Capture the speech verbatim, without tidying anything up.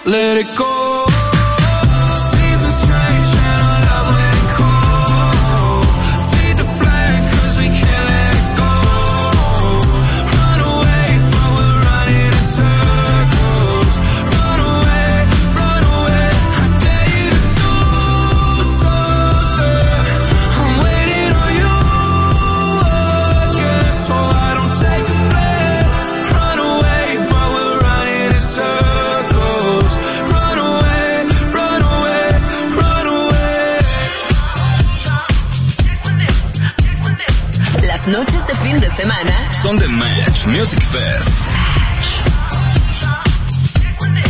let it go. Seasons change and our love let it go. Fade to black cause we can't let go. Run away but we're running in circles. Run away, run away, I dare you to do so, so. I'm waiting on you again, so I don't take the blame. Run away but we're running in circles. Run away, run away, run away. Las noches de fin de semana son de Match Music Fest.